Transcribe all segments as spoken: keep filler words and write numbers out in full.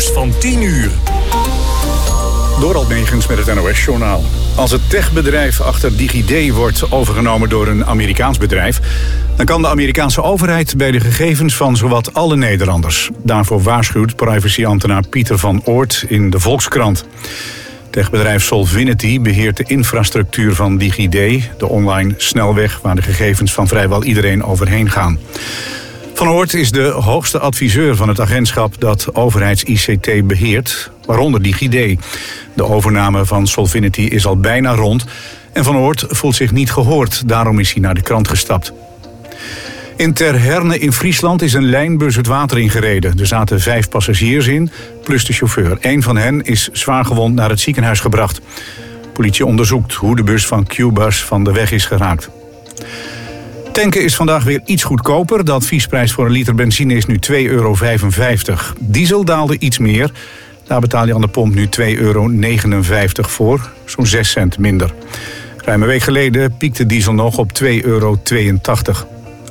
nieuws van tien uur. Dorald Megens met het N O S-journaal. Als het techbedrijf achter DigiD wordt overgenomen door een Amerikaans bedrijf, dan kan de Amerikaanse overheid bij de gegevens van zowat alle Nederlanders. Daarvoor waarschuwt privacyambtenaar Pieter van Oort in de Volkskrant. Techbedrijf Solvinity beheert de infrastructuur van DigiD, de online snelweg waar de gegevens van vrijwel iedereen overheen gaan. Van Oort is de hoogste adviseur van het agentschap dat overheids-I C T beheert, waaronder DigiD. De overname van Solvinity is al bijna rond en Van Oort voelt zich niet gehoord. Daarom is hij naar de krant gestapt. In Ter Herne in Friesland is een lijnbus het water ingereden. Er zaten vijf passagiers in, plus de chauffeur. Eén van hen is zwaargewond naar het ziekenhuis gebracht. Politie onderzoekt hoe de bus van Q-Bus van de weg is geraakt. Tanken is vandaag weer iets goedkoper. De adviesprijs voor een liter benzine is nu twee euro vijfenvijftig. Diesel daalde iets meer. Daar betaal je aan de pomp nu twee euro negenenvijftig voor. Zo'n zes cent minder. Ruim een week geleden piekte diesel nog op twee euro tweeëntachtig.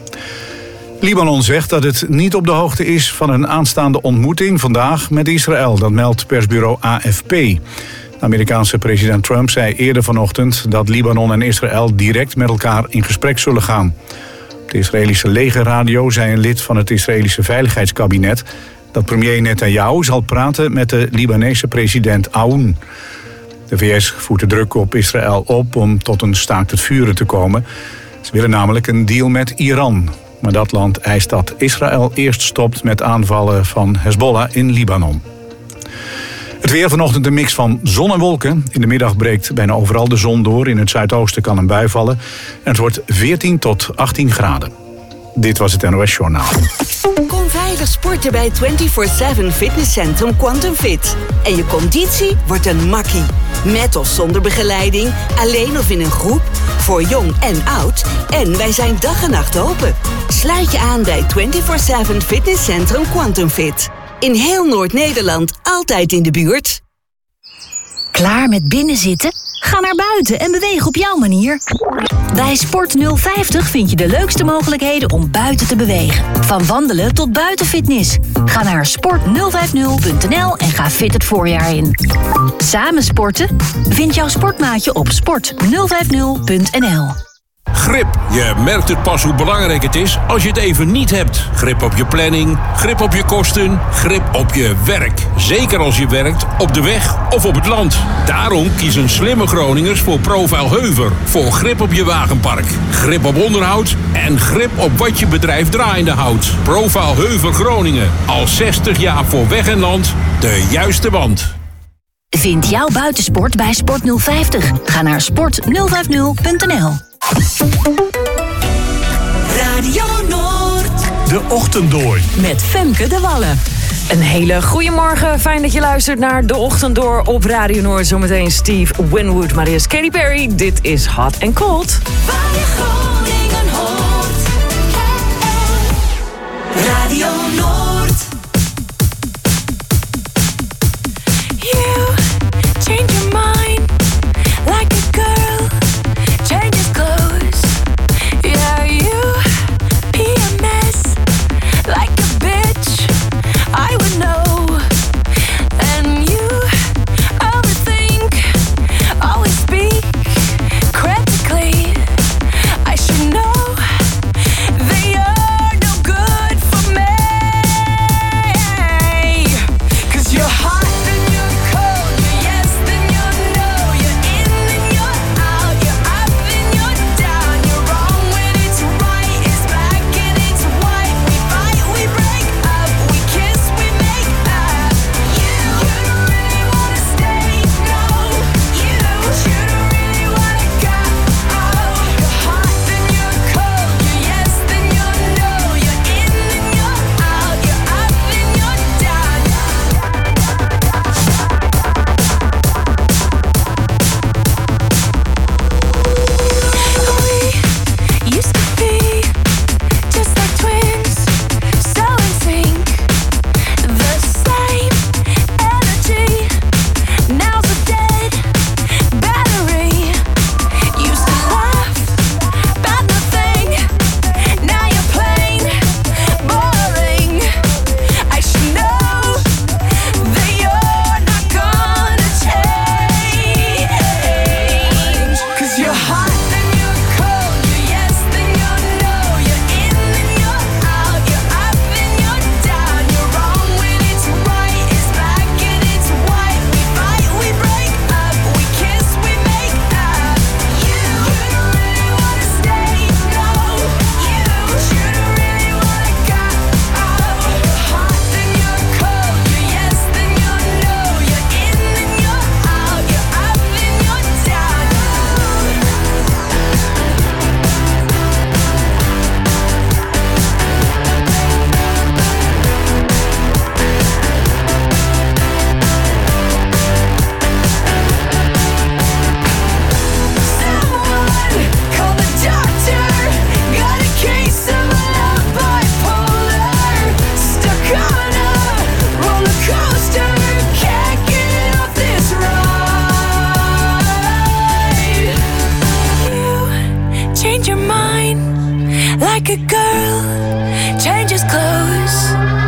Libanon zegt dat het niet op de hoogte is van een aanstaande ontmoeting vandaag met Israël. Dat meldt persbureau A F P. De Amerikaanse president Trump zei eerder vanochtend dat Libanon en Israël direct met elkaar in gesprek zullen gaan. Op de Israëlische legerradio zei een lid van het Israëlische veiligheidskabinet dat premier Netanyahu zal praten met de Libanese president Aoun. De V S voert de druk op Israël op om tot een staakt het vuren te komen. Ze willen namelijk een deal met Iran. Maar dat land eist dat Israël eerst stopt met aanvallen van Hezbollah in Libanon. Het weer vanochtend een mix van zon en wolken. In de middag breekt bijna overal de zon door. In het zuidoosten kan een bui vallen. En het wordt veertien tot achttien graden. Dit was het N O S-journaal. Kom veilig sporten bij vierentwintig zeven fitnesscentrum Quantum Fit. En je conditie wordt een makkie. Met of zonder begeleiding, alleen of in een groep, voor jong en oud. En wij zijn dag en nacht open. Sluit je aan bij vierentwintig zeven fitnesscentrum Quantum Fit. In heel Noord-Nederland, altijd in de buurt. Klaar met binnenzitten? Ga naar buiten en beweeg op jouw manier. Bij Sport nul vijftig vind je de leukste mogelijkheden om buiten te bewegen. Van wandelen tot buitenfitness. Ga naar sport nul vijftig punt n l en ga fit het voorjaar in. Samen sporten? Vind jouw sportmaatje op sport nul vijftig punt n l. Grip. Je merkt het pas hoe belangrijk het is als je het even niet hebt. Grip op je planning, grip op je kosten, grip op je werk. Zeker als je werkt op de weg of op het land. Daarom kiezen slimme Groningers voor Profiel Heuver. Voor grip op je wagenpark, grip op onderhoud en grip op wat je bedrijf draaiende houdt. Profiel Heuver Groningen. Al zestig jaar voor weg en land de juiste band. Vind jouw buitensport bij Sport nul vijftig. Ga naar sport nul vijftig punt n l. Radio Noord. De Ochtenddoor. Met Femke de Wallen. Een hele goede morgen. Fijn dat je luistert naar De Ochtenddoor op Radio Noord. Zometeen Steve Winwood, maar eerst Katy Perry. Dit is Hot and Cold. Waar je Groningen hoort. Radio Noord. You change your mind like a girl changes clothes. Yeah, you be a mess like a bitch. I would know. And you always think, always speak critically like a girl changes clothes.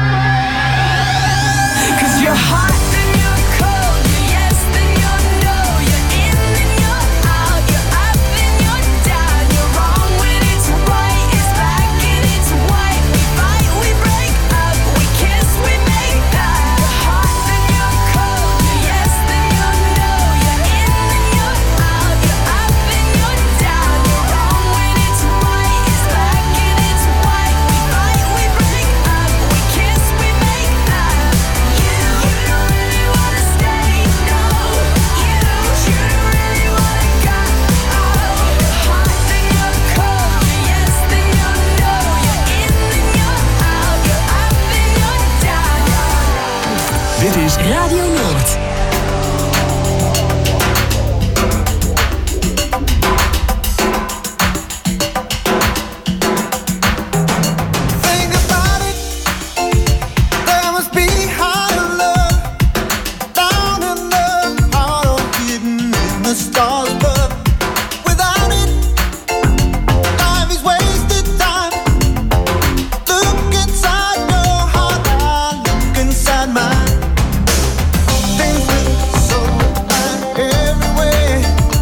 'Cause you're hot then you're cold, you're yes then you're no, you're in then you're out, you're up then you're down, you're wrong when it's right, it's black and it's white. We fight, we break up, we kiss, we make that. You're hot then you're cold, you're yes then you're no, you're in then you're out, you're up then you're down, you're wrong when it's right, it's black and it's white. We fight, we break up, we kiss, we make that. You, you don't really wanna stay, no. You, you don't really wanna go. Oh, you're hot then you're cold, you're yes then you're no, you're in then you're out, you're up then you're down. Dit is Radio Noord. Think about it. There must be higher love, down in the heart or hidden in the stars. But without it, life is wasted time. Look inside your heart, I look inside mine. Things look so bad everywhere.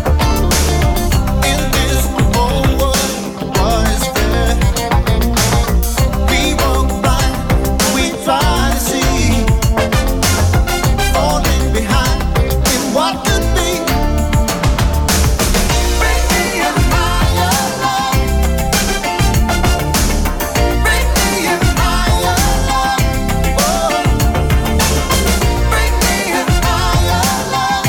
In this whole world, what is fair? We walk blind, we try to see, falling behind in what could be. Bring me a higher love. Bring me a higher love. Oh, bring me a higher love.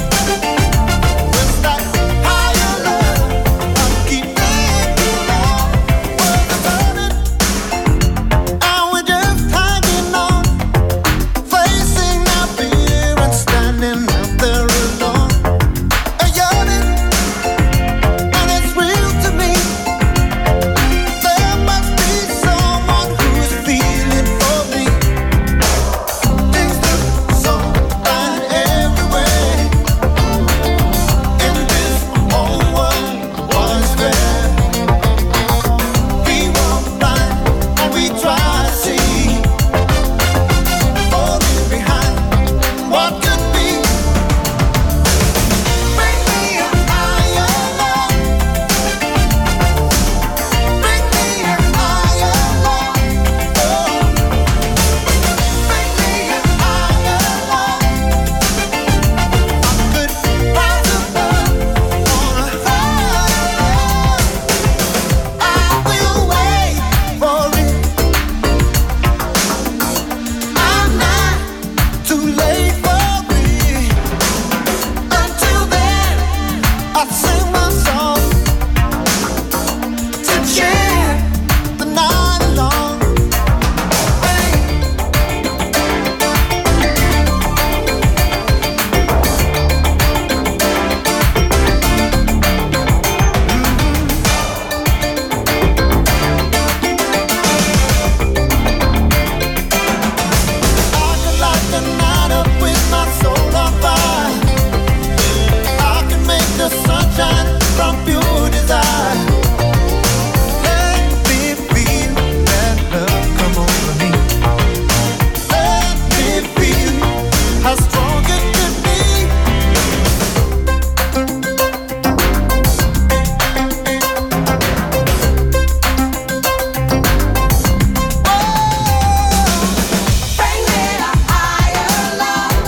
Just that higher love, I'll keep making love. Words are burning, and we're just hanging on, facing our fear and standing out there alone. A yearning, and it's real to me. There must be someone who's feeling for me. Things look so bad everywhere. In this whole world, what is fair? We walk blind and we try to see, falling behind what could be. Bring me a higher love. Bring me a higher love. Oh, bring me a higher love. I could rise above on a higher love. I will wait for it. I'm not too late for it. Until then, I sing my song to cheer the night along. Hey. I could light the night up with my soul on fire. I can make the sunshine from pure desire. Let me feel that love come over me. Let me feel how strong it can be. Bring me a higher love.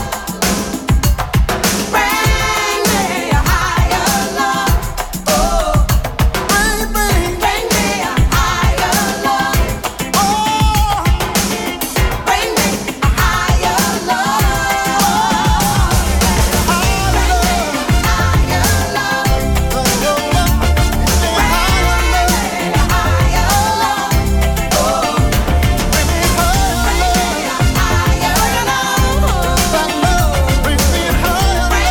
Bring me a higher love. Oh, bring, bring, bring me a higher love. Oh, bring me a higher love. Higher love, higher love. Oh, bring me a higher love. Oh, bring me higher love. That love, bring me higher love.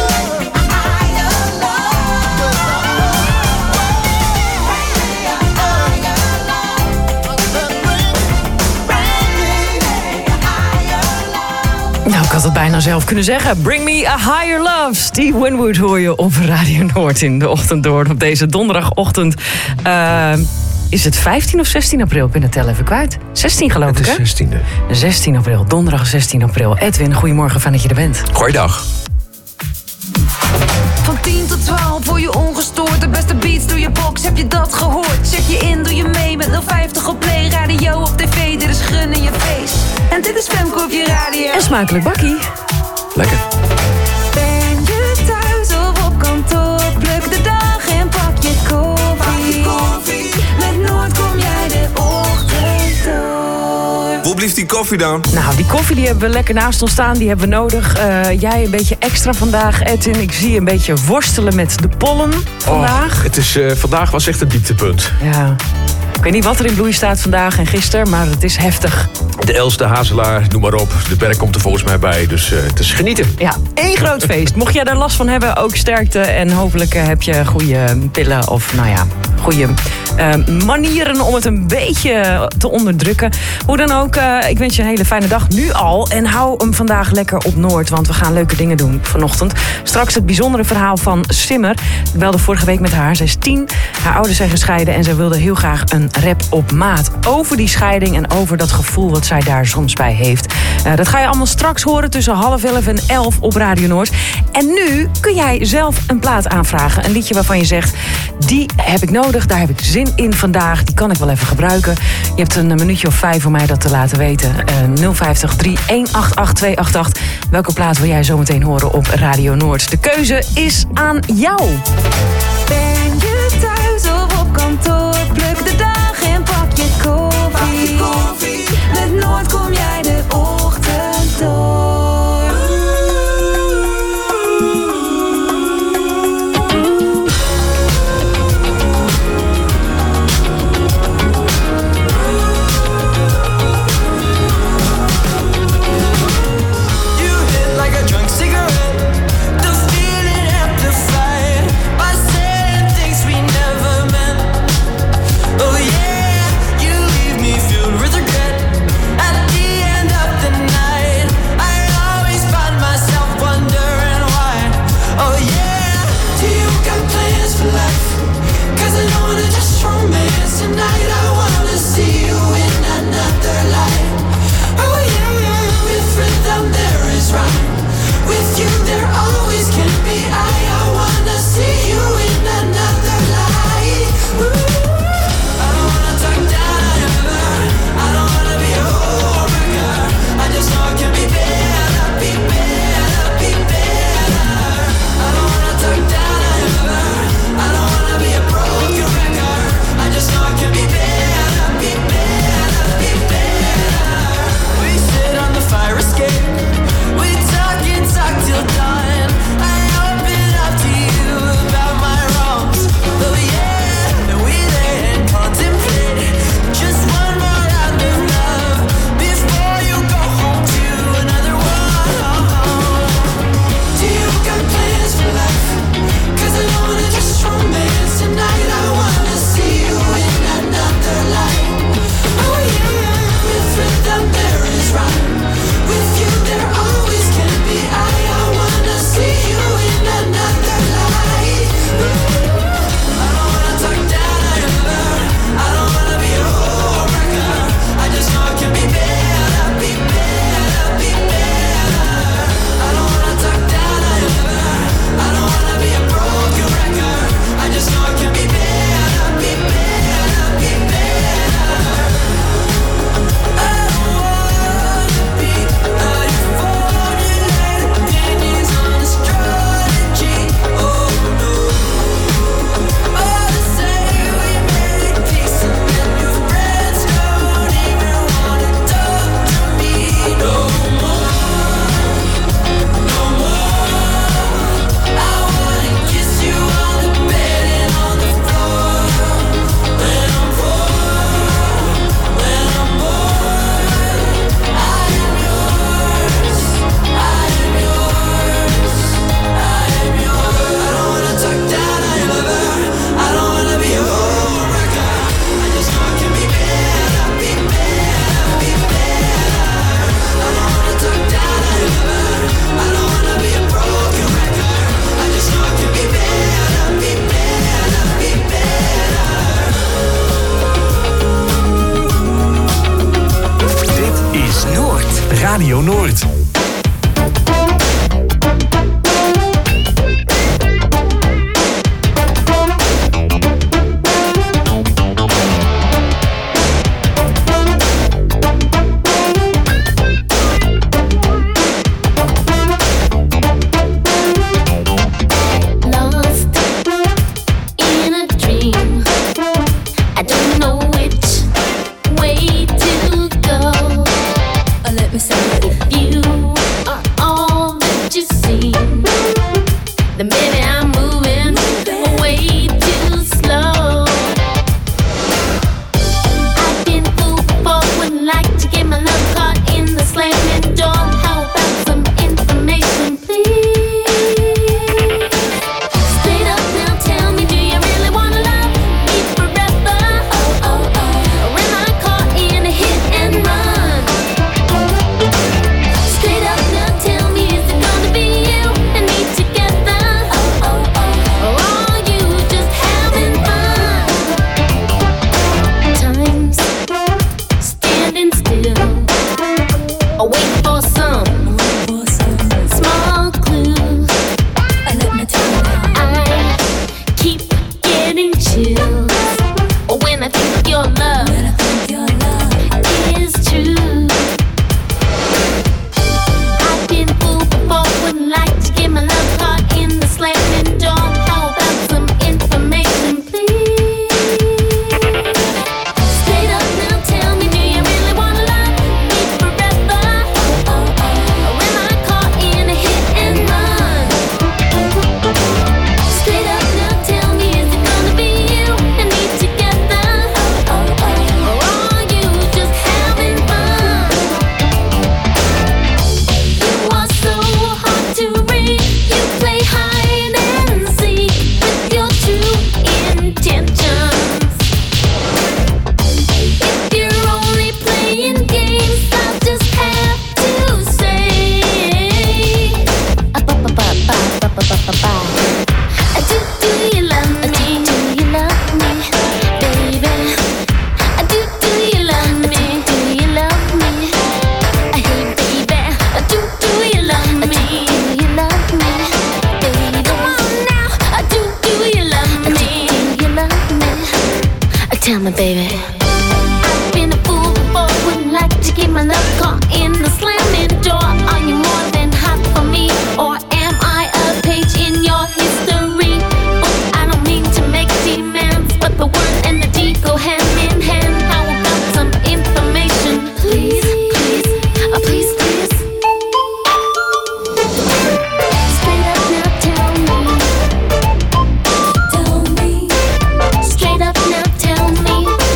Nou, ik had het bijna zelf kunnen zeggen. Bring me a higher love. Steve Winwood hoor je op Radio Noord in de ochtend door. Op deze donderdagochtend. Uh, Is het vijftien of zestien april? Ik ben het tel even kwijt. zestien geloof Het ik, is hè? zestiende. zestien april, donderdag zestien april. Edwin, goedemorgen, fijn dat je er bent. Goeiedag. Van tien tot twaalf voor je ongestoord. De beste beats door je box, heb je dat gehoord? Check je in, doe je mee met nul vijftig op play. Radio of tv, dit is gun in je face. En dit is Femke op je radio. En smakelijk bakkie. Lekker. Ben je thuis of op kantoor? Pluk de dag en pak je koffie. Met Noord kom jij de ochtend door. Hoe blieft die koffie dan? Nou, die koffie die hebben we lekker naast ons staan. Die hebben we nodig. Eh, jij een beetje extra vandaag, Edwin. Ik zie je een beetje worstelen met de pollen vandaag. Oh, het is, uh, vandaag was echt een dieptepunt. Ja. Ik weet niet wat er in bloei staat vandaag en gisteren, maar het is heftig. De Els, de hazelaar, noem maar op. De berg komt er volgens mij bij, dus uh, het is genieten. Ja, één groot feest. Mocht jij daar last van hebben, ook sterkte. En hopelijk uh, heb je goede pillen of, nou ja, goede uh, manieren om het een beetje te onderdrukken. Hoe dan ook, uh, ik wens je een hele fijne dag nu al. En hou hem vandaag lekker op Noord, want we gaan leuke dingen doen vanochtend. Straks het bijzondere verhaal van Simmer. Ik belde vorige week met haar. Zij is tien, haar ouders zijn gescheiden en zij wilde heel graag een rap op maat. Over die scheiding en over dat gevoel wat zij daar soms bij heeft. Uh, dat ga je allemaal straks horen tussen half elf en elf op Radio Noord. En nu kun jij zelf een plaat aanvragen. Een liedje waarvan je zegt, die heb ik nodig, daar heb ik zin in vandaag. Die kan ik wel even gebruiken. Je hebt een minuutje of vijf om mij dat te laten weten. Uh, nul vijftig drie een acht acht twee acht acht. Welke plaat wil jij zometeen horen op Radio Noord? De keuze is aan jou. Ben je thuis of op kantoor? Pluk de dag en pak je koffie. Met Noord kom jij de ochtend door. You hit like a drunk cigarette. The feeling amplified by saying things we never meant. Oh yeah, you leave me filled with regret. At the you see? Then baby I'm moving way too slow. I've been fooled before, wouldn't like to get my love caught in the slamming door. How about some information, please? Straight up now, tell me, do you really wanna love me forever? Oh, oh, oh. Or am I caught in a hit and run? Straight up now, tell me, is it gonna be you and me together? Oh, oh, oh. Or are you just having fun? Time's standing still, await for some small clue. I let my time go. I keep getting chills when I think your love is true. I've been fooled before, wouldn't like to get my love caught in the slamming door. How about some information, please? Straight up now, tell me, do you really wanna love me forever? Oh, oh, oh. Or am I caught in a hit and run? Straight up now, tell me, is it gonna be you and me together? Oh, oh, oh. Or are you just having fun? You are so hard to read. You play hide and seek with your true intentions. If you're only playing games, I'll just have to say, ba-ba-ba-ba-ba-ba-ba-ba. Do do you love me? Do you love me, baby? Do do you love me? Do you love me? Hey, baby. Do do you love me? Do you love me, baby? Come on now. Do do you love me? Do you love me? Tell me, baby. I've been a fool before, wouldn't like to get my love caught in the slamming door. Are you more than hot for me, or am I a page in your history? Oh, I don't mean to make demands, but the word and the deed go hand in hand. How about some information, please? Please, uh, please, please. Straight up now, tell me. Tell me. Straight up now, tell me.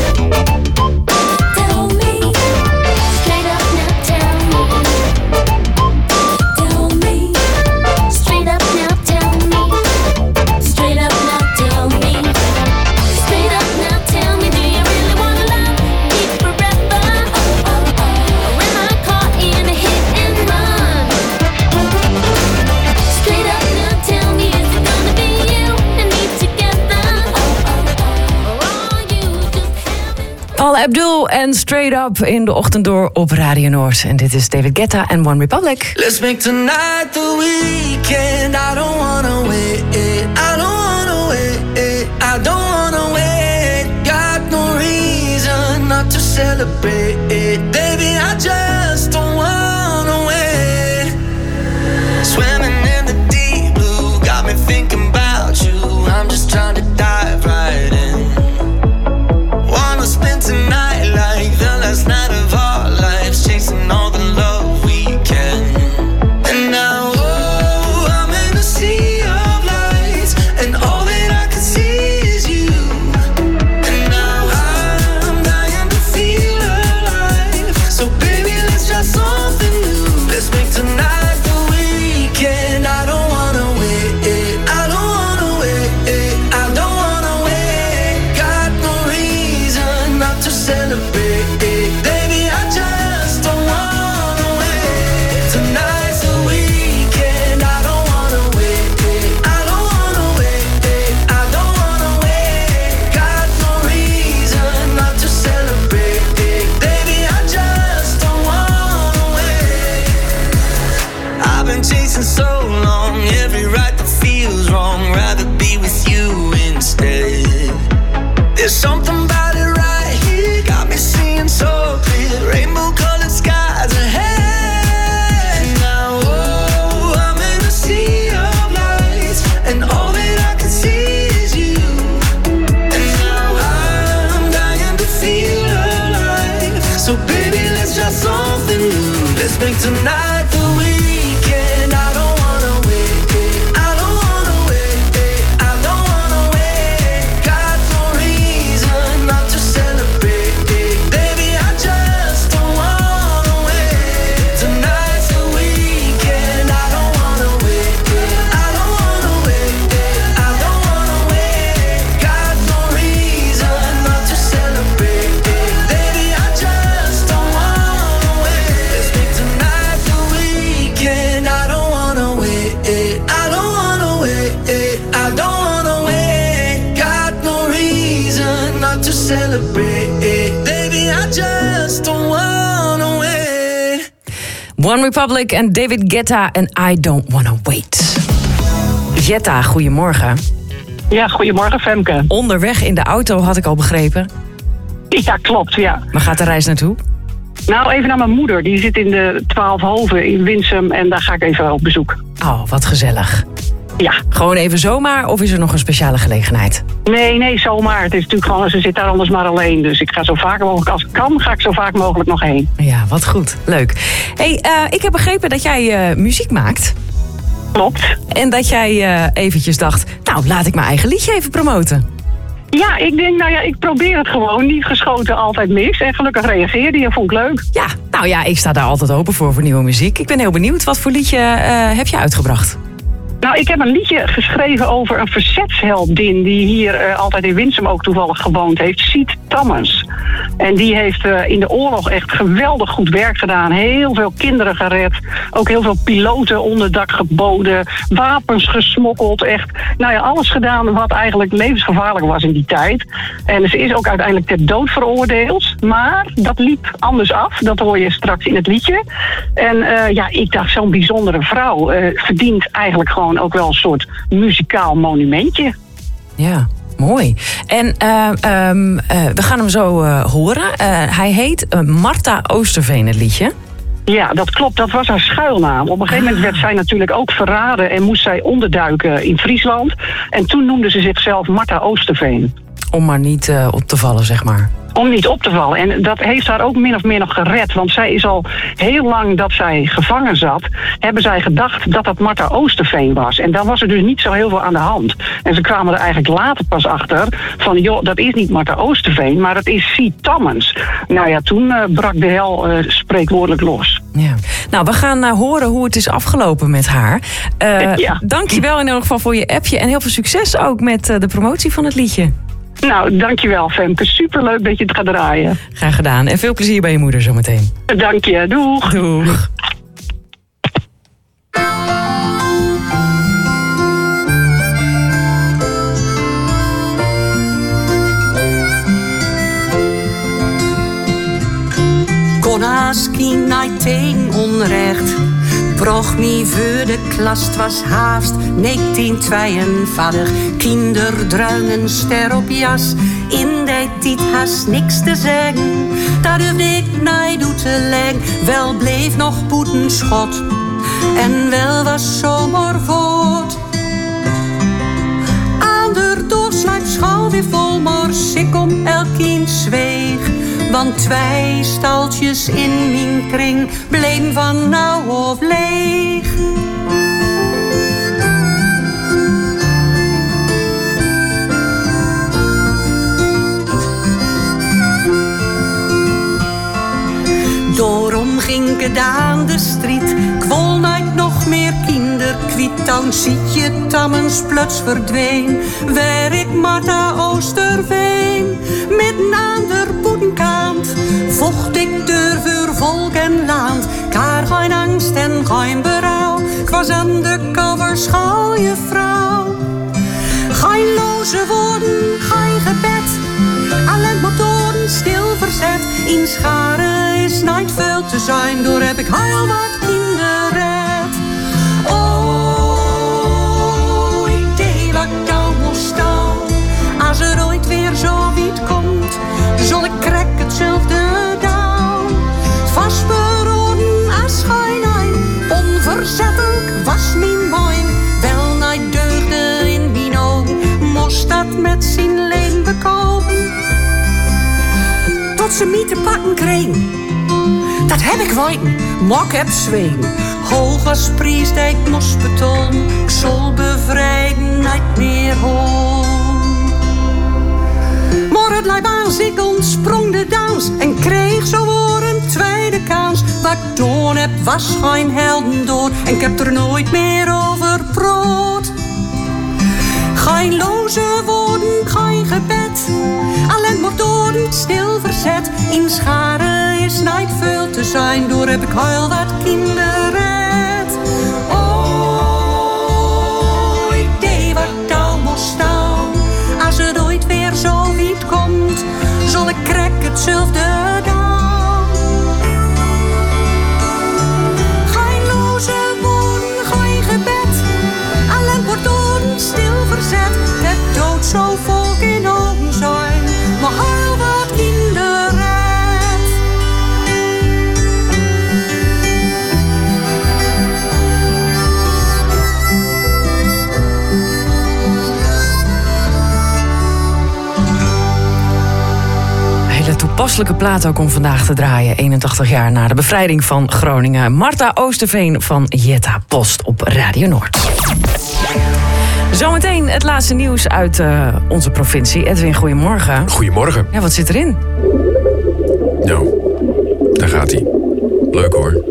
Tell me. Straight up now, tell me. Tell me. Straight up now, tell me. Straight up now, tell me. Straight up now, tell me, do you really wanna love me forever? Oh, oh, oh. Or am I caught in a hit and run? Straight up now, tell me, is it gonna be you and me together? Oh, oh, oh. Or are you just having Paul Abdul en Straight Up in de ochtend door op Radio Noord. En dit is David Guetta en One Republic. Let's make tonight the weekend. I don't wanna wait. I don't wanna wait. I don't wanna wait. Got no reason not to celebrate. Baby, I just don't wanna wait. Swimming in the deep blue got me thinking about you. I'm just trying to dive right in. Wanna spend tonight like the last night of our lives, chasing all the love we can. And now, oh, I'm in a sea of lights, and all that I can see is you. And now I'm dying to feel alive. So baby, let's try something new. Let's make tonight the weekend. I don't wanna wait. I don't wanna wait. I don't wanna wait. Got no reason not to celebrate. Baby, I just don't wanna wait. Tonight's the weekend. I don't wanna wait. I don't wanna wait. I don't wanna wait. Got no reason not to celebrate. Baby, I just don't wanna wait. I've been chasing so long, every right that feels wrong. Rather be with you instead. There's something about it right here, got me seeing so clear. Rainbow colored skies ahead. Now, oh, I'm in a sea of lights, and all that I can see is you. And now I'm dying to feel alive. So baby, let's try something new. Let's make tonight the weekend. I don't wanna celebrate. Baby, I just don't wanna wait. One Republic en David Guetta en I Don't Wanna Wait. Jetta, goedemorgen. Ja, goedemorgen Femke. Onderweg in de auto had ik al begrepen. Ja, klopt, ja. Waar gaat de reis naartoe? Nou, even naar mijn moeder. Die zit in de Twaalfhoven in Winsum en daar ga ik even op bezoek. Oh, wat gezellig. Ja. Gewoon even zomaar of is er nog een speciale gelegenheid? Nee, nee, zomaar. Het is natuurlijk gewoon, ze zit daar anders maar alleen. Dus ik ga zo vaak mogelijk, als ik kan, ga ik zo vaak mogelijk nog heen. Ja, wat goed. Leuk. Hey, uh, ik heb begrepen dat jij uh, muziek maakt. Klopt. En dat jij uh, eventjes dacht, nou, laat ik mijn eigen liedje even promoten. Ja, ik denk, nou ja, ik probeer het gewoon. Niet geschoten, altijd mis. En gelukkig reageerde je, vond ik leuk. Ja, nou ja, ik sta daar altijd open voor, voor nieuwe muziek. Ik ben heel benieuwd, wat voor liedje uh, heb je uitgebracht? Nou, ik heb een liedje geschreven over een verzetsheldin die hier uh, altijd in Winsum ook toevallig gewoond heeft. Siet Tammens. En die heeft uh, in de oorlog echt geweldig goed werk gedaan. Heel veel kinderen gered. Ook heel veel piloten onderdak geboden. Wapens gesmokkeld. Echt, nou ja, alles gedaan wat eigenlijk levensgevaarlijk was in die tijd. En ze is ook uiteindelijk ter dood veroordeeld. Maar dat liep anders af. Dat hoor je straks in het liedje. En uh, ja, ik dacht, zo'n bijzondere vrouw uh, verdient eigenlijk gewoon ook wel een soort muzikaal monumentje. Ja, mooi. En uh, um, uh, we gaan hem zo uh, horen. Uh, hij heet uh, Marta Oosterveen, het liedje. Ja, dat klopt. Dat was haar schuilnaam. Op een gegeven moment werd zij natuurlijk ook verraden en moest zij onderduiken in Friesland. En toen noemde ze zichzelf Marta Oosterveen. Om maar niet uh, op te vallen, zeg maar. Om niet op te vallen. En dat heeft haar ook min of meer nog gered. Want zij is al heel lang dat zij gevangen zat, hebben zij gedacht dat dat Marta Oosterveen was. En dan was er dus niet zo heel veel aan de hand. En ze kwamen er eigenlijk later pas achter van, joh, dat is niet Marta Oosterveen, maar dat is Siet Tammens. Nou ja, toen uh, brak de hel uh, spreekwoordelijk los. Ja. Nou, we gaan uh, horen hoe het is afgelopen met haar. Uh, ja. Dank je wel in ieder geval voor je appje en heel veel succes ook met uh, de promotie van het liedje. Nou, dankjewel Femke. Superleuk dat je het gaat draaien. Graag gedaan. En veel plezier bij je moeder zometeen. Dank je. Doeg. Doeg. Kon als kind niet tegen onrecht. Broch me voor de klas, het was haast negentien tweeënveertig. Kinderdruinen, ster op jas, in die tijd haast niks te zeggen. Daar durfde ik niet toe te leggen, wel bleef nog boetenschot. En wel was zomer voort. Aan de doorslijp schouw weer vol, maar ik om elk kind zweeg. Want twee staltjes in mijn kring bleven van nou of leeg. Daarom ging ik aan de strijd, ik wol nooit nog meer kinderkwiet. Dan ziet je Tammens plots verdween, waar ik Marta Oosterveen. Midden aan de boetenkant vocht ik deur voor volk en land. Kaar geen angst en geen berouw, ik was aan de cover schaal je vrouw. Geen loze woorden, geen gebed, alleen motoren stil verzet. In Scharen is nooit veel te zijn, door heb ik heel wat kinderen. Oh, ik deed wat ik nou moest staan. Als er ooit weer zo wiet komt, zal ik krek hetzelfde down. Vastberoden als schijnijn, onverzettelijk was mijn mijn. Wel niet deugde in mijn ogen, moest dat met zijn leen bekomen. Tot ze mij te pakken kregen, dat heb ik weten, mok heb zween. Hoog als prijs dat ik moest betonen, ik zal bevrijden niet meer hoor. Maar het lijp aan zich ontsprong de dans en kreeg zo voor een tweede kans. Wat ik gedaan heb was geen heldendood en ik heb er nooit meer over praat. Geen loze woorden, geen gebed, alleen maar doden stil verzet. In Scharen is niet veel te zijn, door heb ik heel wat kinderen. Oh, ik deed wat nou moest staan. Als het ooit weer zo wiet komt, zo volk in ons zijn, maar heel wat kinderen. Hele toepasselijke plaat ook om vandaag te draaien. eenentachtig jaar na de bevrijding van Groningen. Marta Oosterveen van Jetta Post op Radio Noord. Zometeen het laatste nieuws uit uh, onze provincie. Edwin, goedemorgen. Goedemorgen. Ja, wat zit erin? Nou, daar gaat hij. Leuk hoor.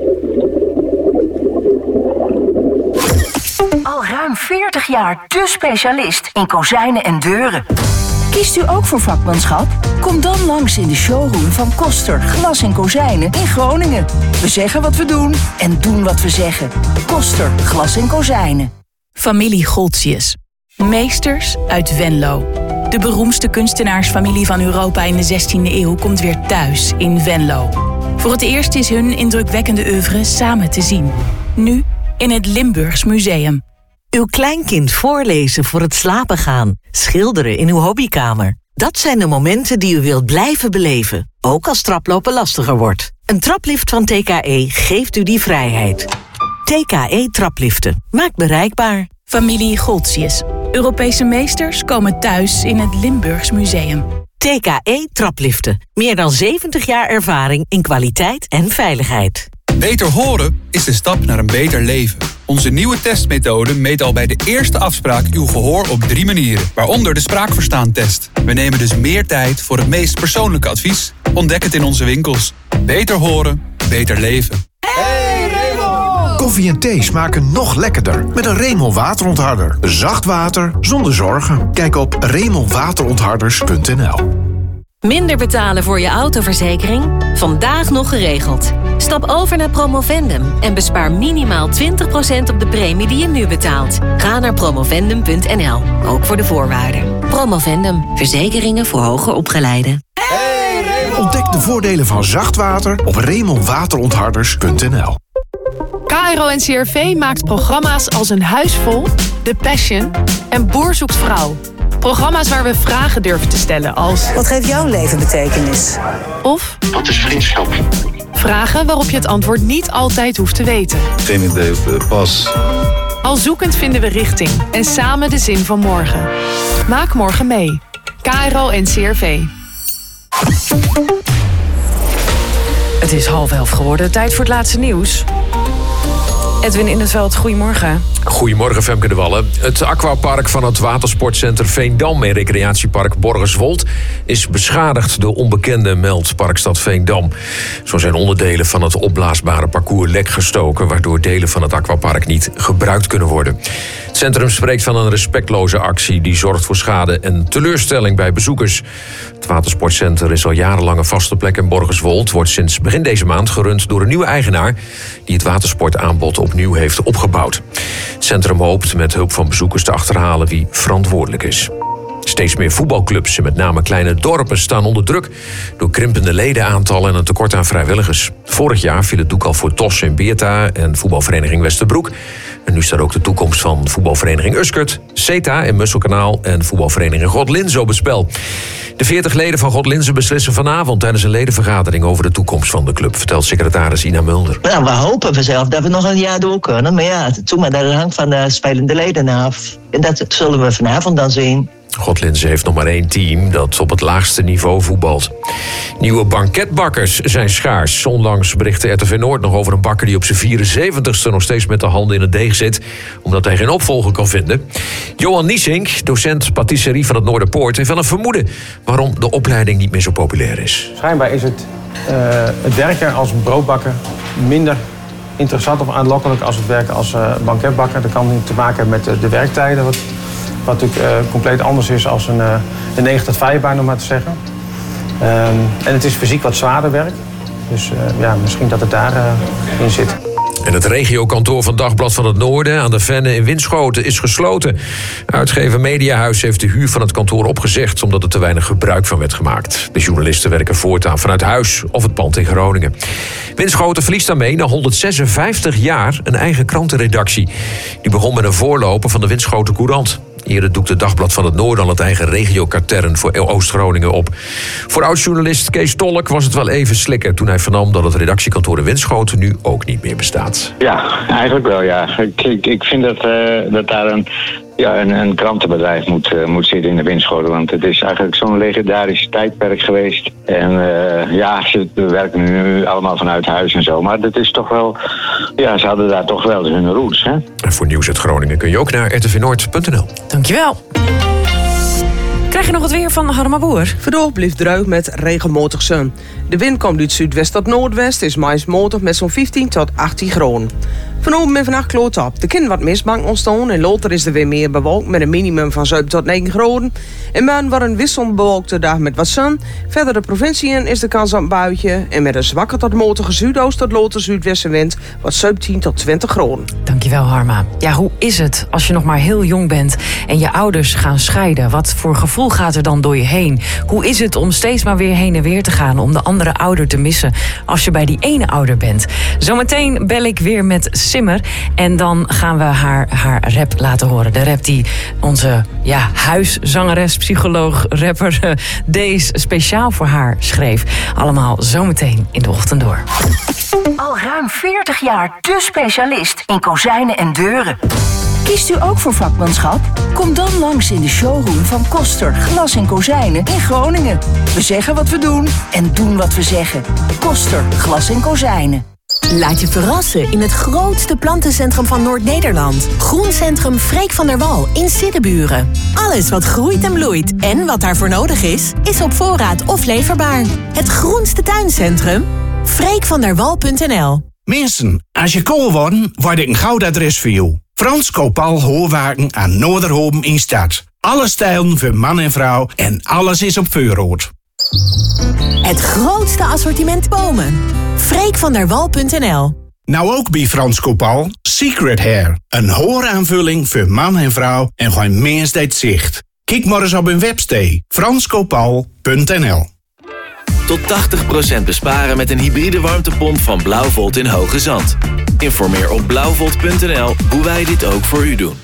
Al ruim veertig jaar de specialist in kozijnen en deuren. Kiest u ook voor vakmanschap? Kom dan langs in de showroom van Koster Glas en Kozijnen in Groningen. We zeggen wat we doen en doen wat we zeggen. Koster Glas en Kozijnen. Familie Goltzius. Meesters uit Venlo. De beroemdste kunstenaarsfamilie van Europa in de zestiende eeuw komt weer thuis in Venlo. Voor het eerst is hun indrukwekkende oeuvre samen te zien. Nu in het Limburgs Museum. Uw kleinkind voorlezen voor het slapen gaan. Schilderen in uw hobbykamer. Dat zijn de momenten die u wilt blijven beleven. Ook als traplopen lastiger wordt. Een traplift van T K E geeft u die vrijheid. T K E trapliften. Maakt bereikbaar. Familie Goltzius. Europese meesters komen thuis in het Limburgs Museum. T K E trapliften. Meer dan zeventig jaar ervaring in kwaliteit en veiligheid. Beter horen is de stap naar een beter leven. Onze nieuwe testmethode meet al bij de eerste afspraak uw gehoor op drie manieren, waaronder de spraakverstaantest. We nemen dus meer tijd voor het meest persoonlijke advies. Ontdek het in onze winkels. Beter horen, beter leven. Hey Remol! Koffie en thee smaken nog lekkerder met een Remol waterontharder. Zacht water zonder zorgen. Kijk op remol waterontharders punt n l. Minder betalen voor je autoverzekering? Vandaag nog geregeld. Stap over naar Promovendum en bespaar minimaal twintig procent op de premie die je nu betaalt. Ga naar promovendum punt n l, ook voor de voorwaarden. Promovendum, verzekeringen voor hoger opgeleiden. Ontdek de voordelen van zacht water op remol waterontharders punt n l. K R O N C R V maakt programma's als Een Huis Vol, The Passion en Boer zoekt vrouw. Programma's waar we vragen durven te stellen als... Wat geeft jouw leven betekenis? Of... Wat is vriendschap? Vragen waarop je het antwoord niet altijd hoeft te weten. Geen idee, pas. Al zoekend vinden we richting en samen de zin van morgen. Maak morgen mee. K R O N C R V. Het is half elf geworden. Tijd voor het laatste nieuws. Edwin in het veld, goedemorgen. Goedemorgen Femke de Wallen. Het aquapark van het watersportcentrum Veendam en recreatiepark Borgerswold is beschadigd door onbekende, meldt Parkstad Veendam. Zo zijn onderdelen van het opblaasbare parcours lek gestoken, waardoor delen van het aquapark niet gebruikt kunnen worden. Het centrum spreekt van een respectloze actie die zorgt voor schade en teleurstelling bij bezoekers. Het watersportcentrum is al jarenlang een vaste plek in Borgerswold, wordt sinds begin deze maand gerund door een nieuwe eigenaar die het watersportaanbod opnieuw heeft opgebouwd. Het centrum hoopt met hulp van bezoekers te achterhalen wie verantwoordelijk is. Steeds meer voetbalclubs en met name kleine dorpen staan onder druk door krimpende ledenaantallen en een tekort aan vrijwilligers. Vorig jaar viel het doek al voor T O S in Beerta en voetbalvereniging Westerbroek. En nu staat ook de toekomst van voetbalvereniging Uskert, CETA in Musselkanaal en voetbalvereniging Godlinze op het spel. De veertig leden van Godlinze beslissen vanavond tijdens een ledenvergadering over de toekomst van de club, vertelt secretaris Ina Mulder. Nou, we hopen vanzelf dat we nog een jaar door kunnen. Maar ja, toen maar dat hangt van de spelende leden af. En dat zullen we vanavond dan zien. Godlinze heeft nog maar één team dat op het laagste niveau voetbalt. Nieuwe banketbakkers zijn schaars. Onlangs berichtte R T V Noord nog over een bakker die op zijn vierenzeventigste nog steeds met de handen in het deeg zit, omdat hij geen opvolger kan vinden. Johan Niesink, docent patisserie van het Noorderpoort, heeft wel een vermoeden waarom de opleiding niet meer zo populair is. Schijnbaar is het, uh, het werken als broodbakker minder interessant of aanlokkelijk als het werken als uh, banketbakker. Dat kan te maken hebben met uh, de werktijden, wat Wat natuurlijk uh, compleet anders is als een, uh, een negen tot vijf baan, om maar te zeggen. Um, en het is fysiek wat zwaarder werk. Dus uh, ja, misschien dat het daar uh, in zit. En het regiokantoor van Dagblad van het Noorden aan de Venne in Winschoten is gesloten. Uitgever Mediahuis heeft de huur van het kantoor opgezegd omdat er te weinig gebruik van werd gemaakt. De journalisten werken voortaan vanuit huis of het pand in Groningen. Winschoten verliest daarmee na honderdzesenvijftig jaar een eigen krantenredactie. Die begon met een voorloper van de Winschoten Courant. Eerder doekte Dagblad van het Noorden al het eigen regiokatern voor Oost-Groningen op. Voor oud-journalist Kees Tolk was het wel even slikken toen hij vernam dat het redactiekantoor in Winschoten nu ook niet meer bestaat. Ja, eigenlijk wel, ja. Ik, ik, ik vind dat, uh, dat daar een, ja, een, een krantenbedrijf moet, uh, moet zitten in de Winschoten. Want het is eigenlijk zo'n legendarisch tijdperk geweest. En uh, ja, ze werken nu allemaal vanuit huis en zo. Maar dat is toch wel, ja, ze hadden daar toch wel hun roots, hè. En voor Nieuws uit Groningen kun je ook naar r t v noord punt n l. Dankjewel. Krijg je nog het weer van Harma Boer? Vandaag blijft droog met regelmatig zon. De wind komt uit zuidwest tot noordwest, is meest matig met zo'n vijftien tot achttien graden. Vanavond en vannacht kloot op. Er kan wat mistbank ontstaan en later is er weer meer bewolkt met een minimum van zeven tot negen graden. En morgen wordt een wisselend bewolkte dag met wat zon. Verder de provinciën is de kans op een buitje. En met een zwakke tot matige zuidoost tot later zuidwestenwind wordt zeventien tot twintig graden. Dankjewel, Harma. Ja, hoe is het als je nog maar heel jong bent en je ouders gaan scheiden? Wat voor gevoel gaat er dan door je heen? Hoe is het om steeds maar weer heen en weer te gaan om de andere ouder te missen als je bij die ene ouder bent? Zometeen bel ik weer met Simmer en dan gaan we haar, haar rap laten horen. De rap die onze ja, huiszangeres, psycholoog, rapper uh, Dees speciaal voor haar schreef. Allemaal zometeen in de ochtend door. Al ruim veertig jaar de specialist in kozijnen en deuren. Kiest u ook voor vakmanschap? Kom dan langs in de showroom van Koster Glas en Kozijnen in Groningen. We zeggen wat we doen en doen wat we zeggen. Koster Glas en Kozijnen. Laat je verrassen in het grootste plantencentrum van Noord-Nederland. Groencentrum Freek van der Wal in Siddeburen. Alles wat groeit en bloeit en wat daarvoor nodig is, is op voorraad of leverbaar. Het groenste tuincentrum? freek van der wal punt n l. Mensen, als je kool wordt, word ik een goud adres voor jou. Frans Kopal Hoorwaken aan Noorderhoven in stad. Alle stijlen voor man en vrouw en alles is op voorraad. Het grootste assortiment bomen. freek van der wal punt n l. Nou ook bij Frans Kopal, Secret Hair. Een hooraanvulling voor man en vrouw en gewoon meest uit zicht. Kijk maar eens op hun website frans kopal punt n l. Tot tachtig procent besparen met een hybride warmtepomp van Blauwvolt in Hoge Zand. Informeer op blauwvolt punt n l hoe wij dit ook voor u doen.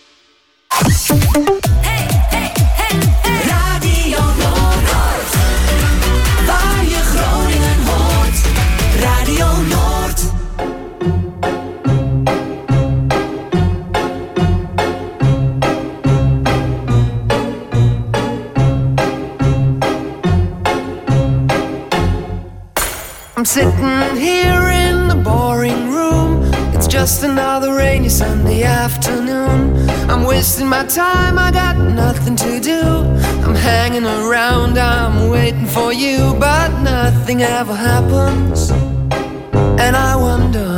Radio Noord, waar je Groningen hoort. Radio Noord. I'm sitting here in the boring room. It's just another rainy Sunday afternoon. I'm wasting my time, I got nothing to do. I'm hanging around, I'm waiting for you, but nothing ever happens. And I wonder,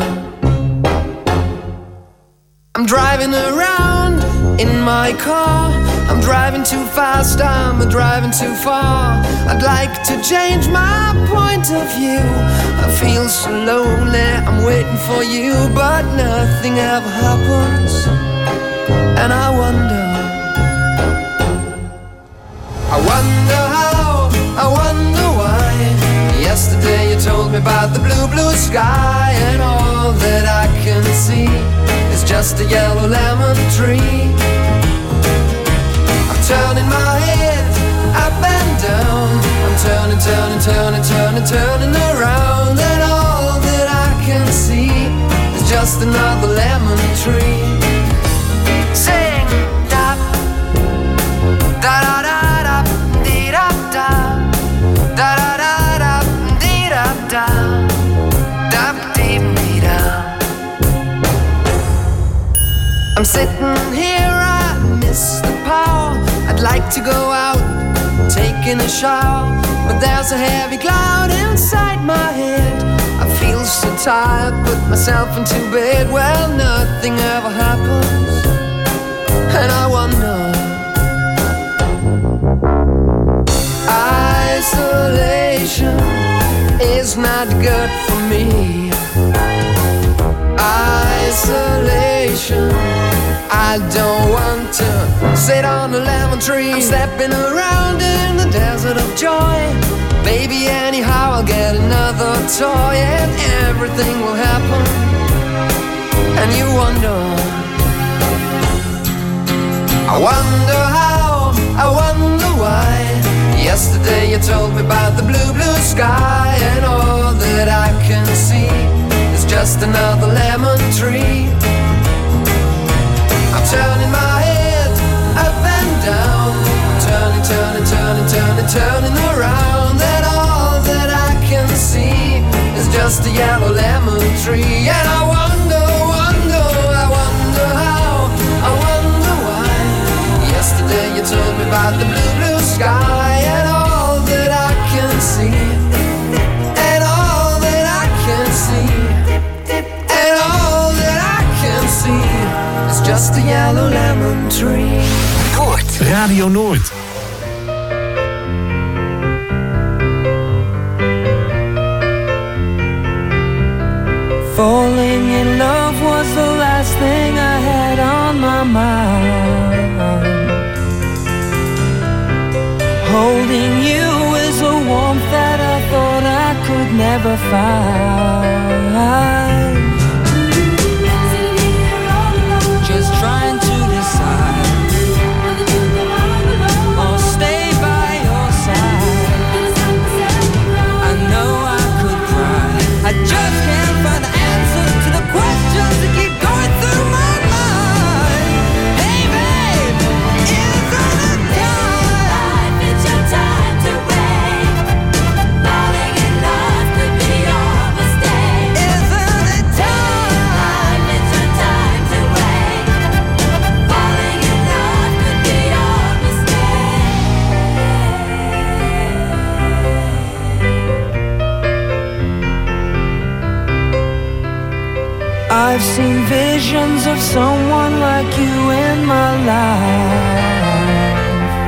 I'm driving around in my car. I'm driving too fast, I'm driving too far. I'd like to change my point of view. I feel so lonely, I'm waiting for you, but nothing ever happens. And I wonder, I wonder how, I wonder why. Yesterday you told me about the blue, blue sky, and all that I can see is just a yellow lemon tree. Turning my head up and down. I'm turning, turning, turning, turning, turning around. And all that I can see is just another lemon tree. Sing da da da da da dee da da da da da da dee da da da dee dee da. I'm sitting here, I miss the power. I'd like to go out, taking a shower, but there's a heavy cloud inside my head. I feel so tired, put myself into bed. Well, nothing ever happens, and I wonder. Isolation is not good for me. Isolation, I don't want to sit on a lemon tree. I'm stepping around in the desert of joy. Baby, anyhow, I'll get another toy and everything will happen. And you wonder, I I wonder how, I wonder why. Yesterday you told me about the blue, blue sky, and all that I can see is just another lemon tree. I'm turning my head up and down, I'm turning, turning, turning, turning, turning around, and all that I can see is just a yellow lemon tree. And I wonder, wonder, I wonder how, I wonder why. Yesterday you told me about the blue, blue sky, and all that I can see, and all that I can see, and all that I can see is just a yellow lemon tree. Noord. Radio Noord. Falling in love was the last thing I had on my mind. Holding you is a warmth that I thought I could never find. Just trying to decide, or stay by your side. I know I could cry, I just can't find the answers to the questions that keep going through my mind. Hey babe, isn't it time? It's your time to wait. Falling in love could be your mistake. Isn't it time? It's your time to wait. Falling in love could be your mistake. I've seen visions of someone like you in my life.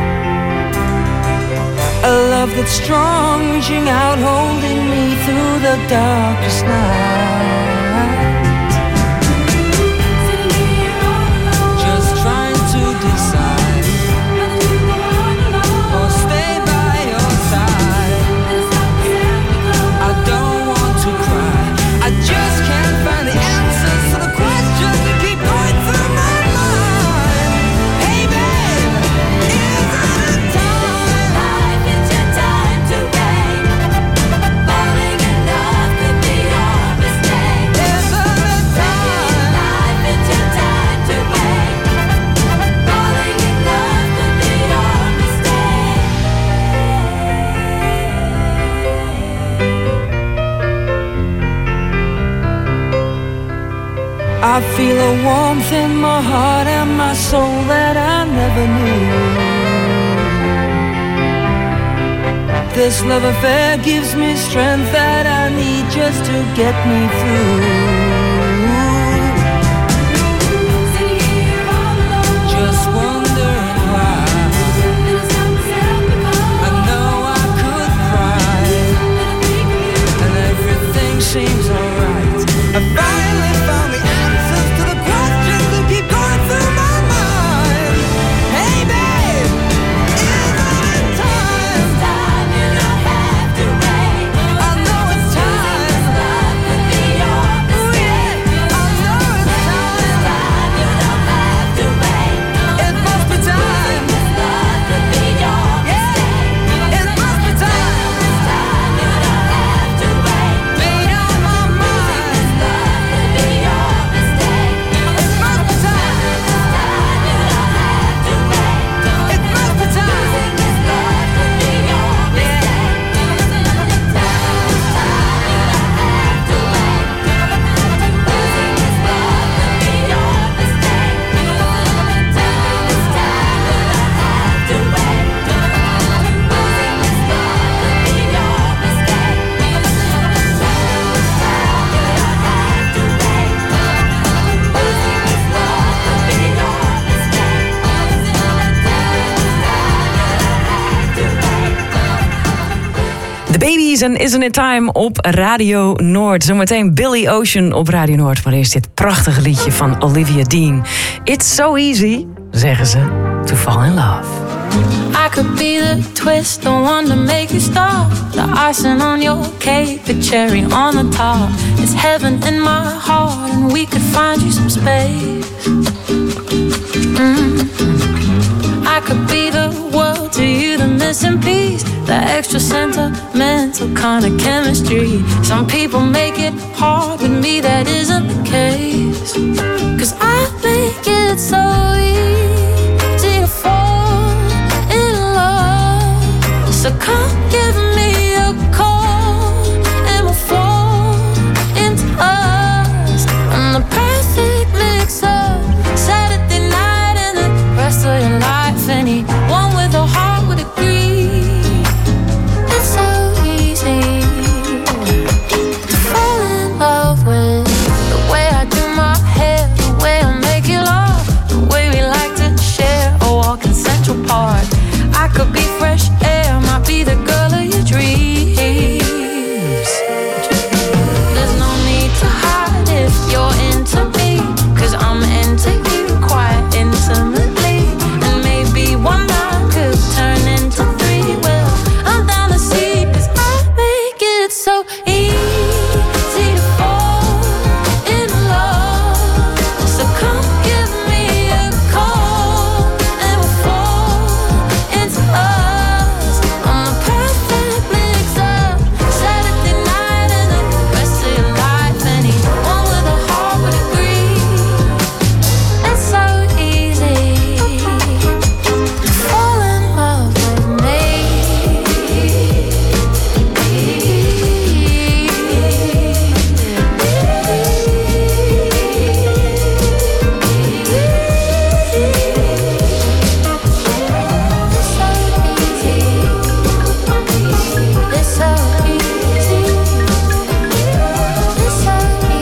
A love that's strong, reaching out, holding me through the darkest night. Just trying to decide, or stay by your side. I don't want to cry, I just can't find the answers to the questions that keep going through my mind. Hey babe, isn't it time? Life, it's your time to wait. Falling in love could be your mistake. Isn't it time? Life, it's your time to wait. Falling in love could be your mistake. I feel a warmth in my heart and my soul that I never knew. This love affair gives me strength that I need just to get me through. Just wondering why. I know I could cry, and everything seems alright. I finally found the answers to the questions that keep going through my mind. Hey babe, isn't it time? It's time, you don't have to wait. I know it's time. This love could be your mistake. I know it's time. It's time, you don't have to wait. It must be time. This love could be your mistake. It must be time. It's time, you don't have to wait. Made on my mind. This love could be your mistake. It must be time. This time, you don't have to wait. It must be time. This love could be your mistake. Losing this love could be your The Babies en Isn't It Time op Radio Noord. Zometeen Billy Ocean op Radio Noord. Maar eerst dit prachtige liedje van Olivia Dean. It's so easy, zeggen ze, to fall in love. I could be the twist, the one to make you stop. The icing on your cake, the cherry on the top. It's heaven in my heart, and we could find you some space. Mm-hmm. extra sentimental kind of chemistry. Some people make it hard, with me that isn't the case. Cause I make it so easy to fall in love. So come give me a call and we'll fall into us. I'm the perfect mix of Saturday night and the rest of your life. Anyone with a heart would agree. It's so easy to fall in love with the way I do my hair, the way I make you laugh, the way we like to share a walk in Central Park. I could be fresh air, might be the girl of your dreams. There's no need to hide if you're into me, cause I'm into you quite intimately. And maybe one night could turn into three. Well, I'm down to see, cause I make it so easy to fall in love. So come give me a call and we'll fall into us. I'm the perfect mix of Saturday night and the rest of your life. Anyone with a heart would agree. It's so easy to fall in love with me. It's so easy. It's so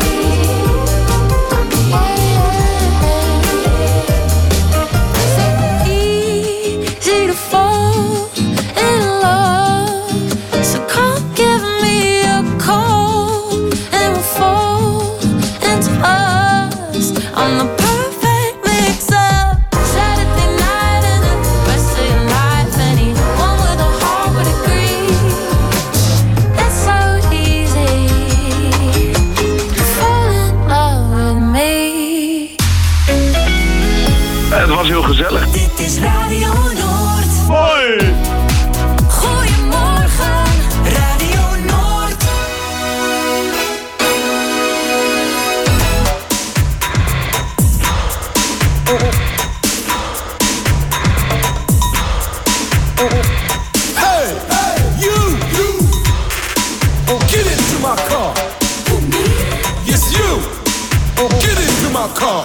easy to fall in love. So come give me a call and we'll fall into us. I'm the perfect mix up Saturday night and the rest of your life. Anyone with a heart would agree. It's so easy to fall in love with me. Het was heel gezellig. Dit is Radio Noord. Hoi! Goedemorgen, Radio Noord. Hey, hey, you, you. Oh, get into my car. Yes, you. Oh, get into my car.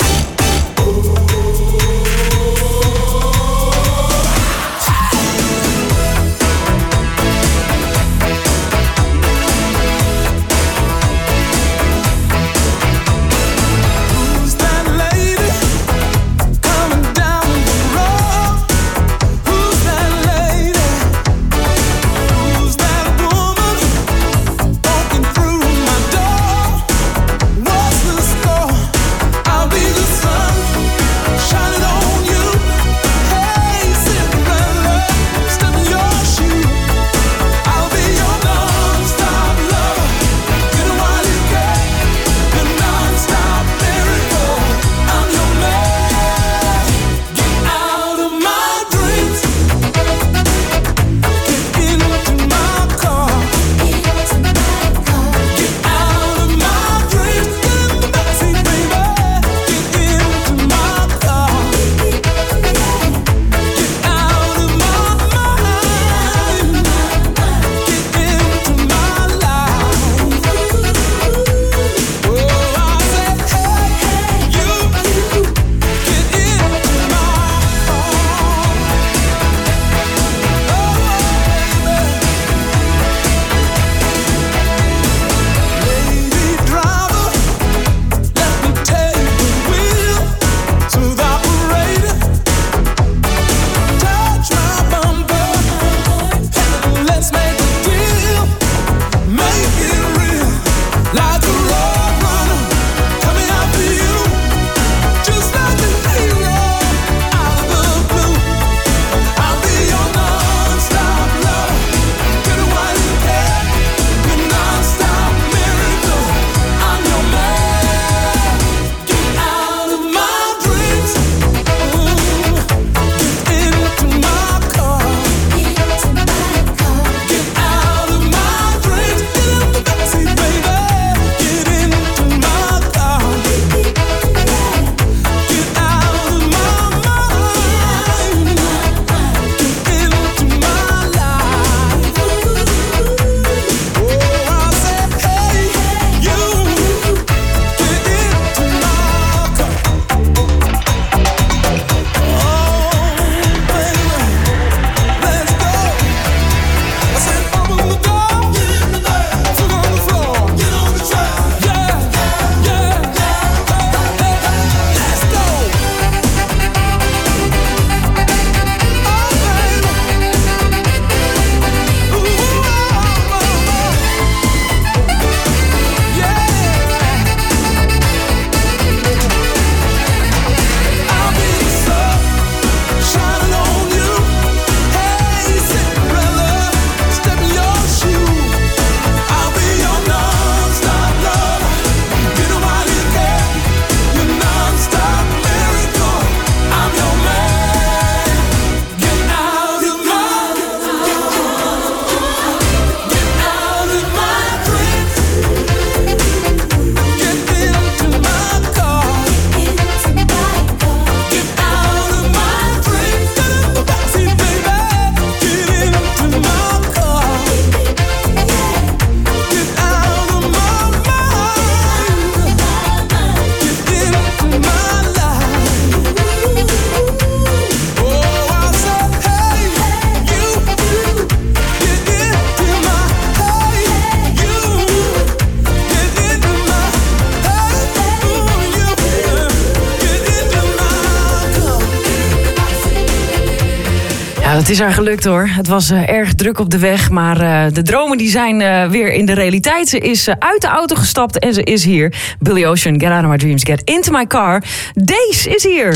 Ja, dat is haar gelukt hoor. Het was uh, erg druk op de weg, maar uh, de dromen die zijn uh, weer in de realiteit. Ze is uh, uit de auto gestapt en ze is hier. Billy Ocean, Get Out of My Dreams, Get Into My Car. Days is hier.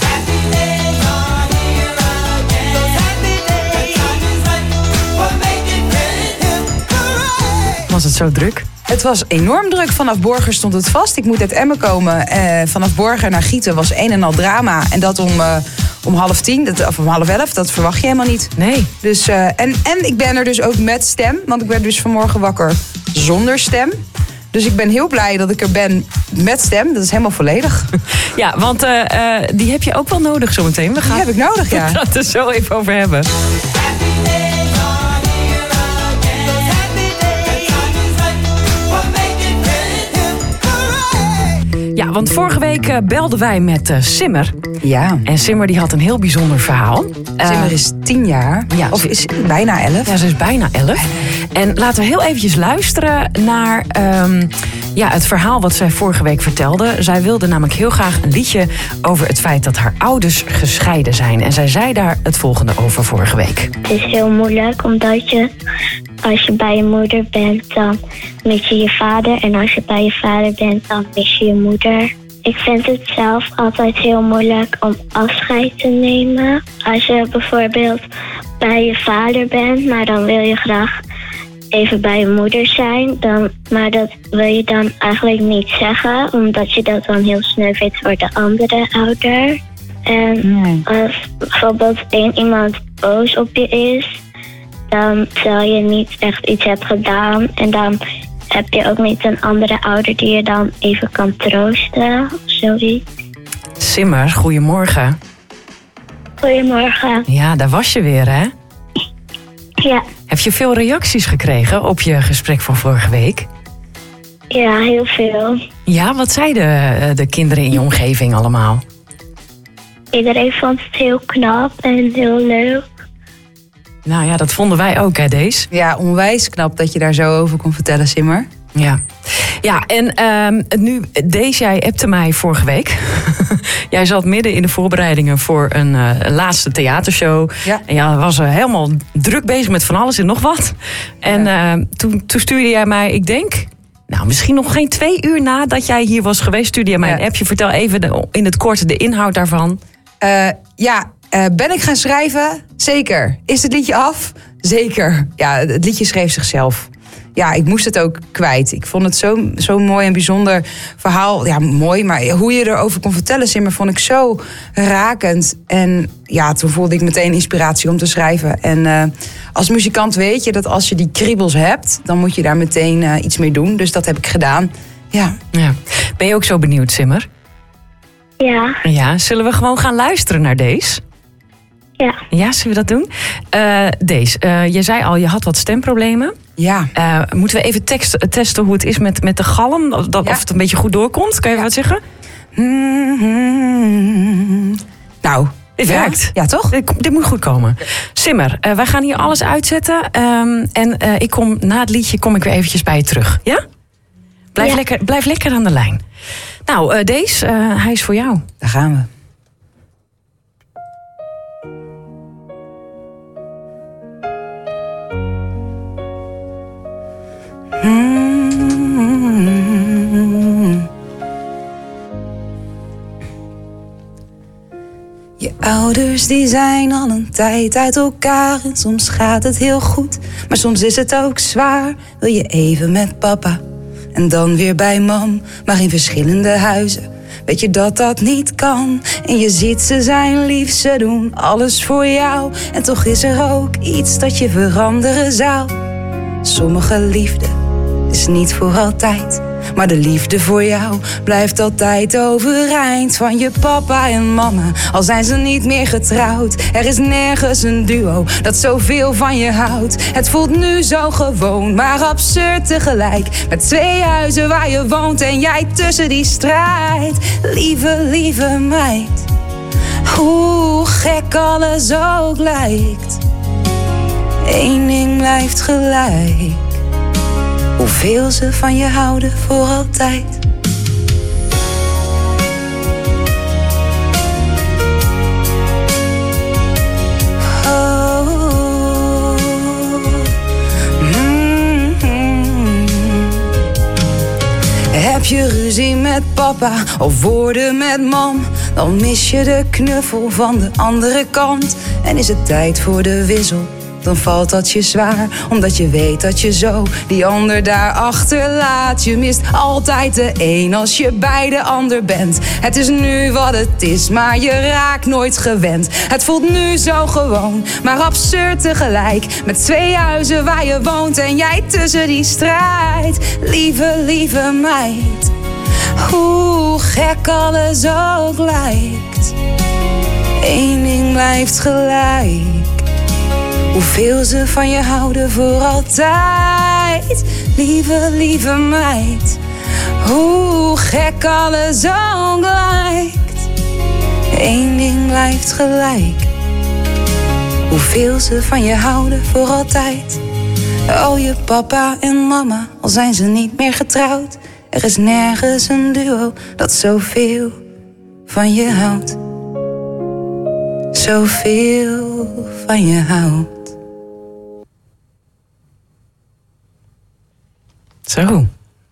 Was het zo druk? Het was enorm druk. Vanaf Borger stond het vast. Ik moet uit Emmen komen. Eh, vanaf Borger naar Gieten was een en al drama. En dat om, uh, om half tien, dat, of om half elf. Dat verwacht je helemaal niet. Nee. Dus, uh, en, en ik ben er dus ook met stem. Want ik werd dus vanmorgen wakker zonder stem. Dus ik ben heel blij dat ik er ben met stem. Dat is helemaal volledig. Ja, want uh, uh, die heb je ook wel nodig zometeen. We gaan... Die heb ik nodig, ja. We gaan het er zo even over hebben. Ja, want vorige week uh, belden wij met uh, Simmer. Ja. En Simmer die had een heel bijzonder verhaal. Uh, Simmer is tien jaar. Ja, of is bijna elf. Ja, ze is bijna elf. En laten we heel eventjes luisteren naar um, ja, het verhaal wat zij vorige week vertelde. Zij wilde namelijk heel graag een liedje over het feit dat haar ouders gescheiden zijn. En zij zei daar het volgende over vorige week. Het is heel moeilijk omdat je, als je bij je moeder bent, dan mis je je vader. En als je bij je vader bent, dan mis je je moeder. Ik vind het zelf altijd heel moeilijk om afscheid te nemen. Als je bijvoorbeeld bij je vader bent, maar dan wil je graag even bij je moeder zijn. Dan, maar dat wil je dan eigenlijk niet zeggen, omdat je dat dan heel sneu vindt voor de andere ouder. En nee. Als bijvoorbeeld één iemand boos op je is, dan terwijl je niet echt iets hebt gedaan. En dan heb je ook niet een andere ouder die je dan even kan troosten of zoiets. Simmer, goedemorgen. Goedemorgen. Ja, daar was je weer, hè? Ja. Heb je veel reacties gekregen op je gesprek van vorige week? Ja, heel veel. Ja, wat zeiden de kinderen in je omgeving allemaal? Iedereen vond het heel knap en heel leuk. Nou ja, dat vonden wij ook, hè, Dees? Ja, onwijs knap dat je daar zo over kon vertellen, Simmer. Ja, ja en um, nu, Dees, jij appte mij vorige week. Jij zat midden in de voorbereidingen voor een uh, laatste theatershow. Ja. En jij was uh, helemaal druk bezig met van alles en nog wat. En ja. uh, toen, toen stuurde jij mij, ik denk, nou misschien nog geen twee uur nadat jij hier was geweest, stuurde jij mij ja. een appje. Vertel even de, in het kort de inhoud daarvan. Uh, ja, uh, ben ik gaan schrijven? Zeker. Is het liedje af? Zeker. Ja, het liedje schreef zichzelf. Ja, ik moest het ook kwijt. Ik vond het zo'n zo mooi en bijzonder verhaal. Ja, mooi, maar hoe je erover kon vertellen, Simmer, vond ik zo rakend. En ja, toen voelde ik meteen inspiratie om te schrijven. En uh, als muzikant weet je dat als je die kriebels hebt, dan moet je daar meteen uh, iets mee doen. Dus dat heb ik gedaan. Ja. Ja. Ben je ook zo benieuwd, Simmer? Ja. Ja, zullen we gewoon gaan luisteren naar deze? Ja. Ja, zullen we dat doen? Uh, Dees, uh, je zei al, je had wat stemproblemen. Ja. Uh, moeten we even tekst, testen hoe het is met, met de galm? Of, dat, ja. of het een beetje goed doorkomt? Kan je ja. wat zeggen? Mm-hmm. Nou, dit ja. werkt. Ja, toch? Dit, dit moet goed komen. Simmer, uh, wij gaan hier alles uitzetten. Um, en uh, ik kom, na het liedje kom ik weer eventjes bij je terug. Ja? Blijf, ja. Lekker, blijf lekker aan de lijn. Nou, uh, Dees, uh, hij is voor jou. Daar gaan we. Hmm. Je ouders die zijn al een tijd uit elkaar en soms gaat het heel goed, maar soms is het ook zwaar. Wil je even met papa en dan weer bij mam, maar in verschillende huizen. Weet je dat dat niet kan? En je ziet ze zijn lief, ze doen alles voor jou. En toch is er ook iets dat je veranderen zou. Sommige liefde is niet voor altijd, maar de liefde voor jou blijft altijd overeind. Van je papa en mama, al zijn ze niet meer getrouwd. Er is nergens een duo dat zoveel van je houdt. Het voelt nu zo gewoon, maar absurd tegelijk. Met twee huizen waar je woont en jij tussen die strijd. Lieve, lieve meid, hoe gek alles ook lijkt. Eén ding blijft gelijk. Hoeveel ze van je houden voor altijd. Oh. je ruzie met papa of woorden met mam, dan mis je de knuffel van de andere kant. En is het tijd voor de wissel, dan valt dat je zwaar, omdat je weet dat je zo die ander daar achterlaat. Je mist altijd de een als je bij de ander bent. Het is nu wat het is, maar je raakt nooit gewend. Het voelt nu zo gewoon, maar absurd tegelijk. Met twee huizen waar je woont en jij tussen die strijd. Lieve, lieve meid, hoe gek alles ook lijkt. Eén ding blijft gelijk: hoeveel ze van je houden voor altijd. Lieve, lieve meid, hoe gek alles ook lijkt. Eén ding blijft gelijk: hoeveel ze van je houden voor altijd. Oh, je papa en mama, al zijn ze niet meer getrouwd. Er is nergens een duo dat zoveel van je houdt. Zoveel van je houdt. Zo.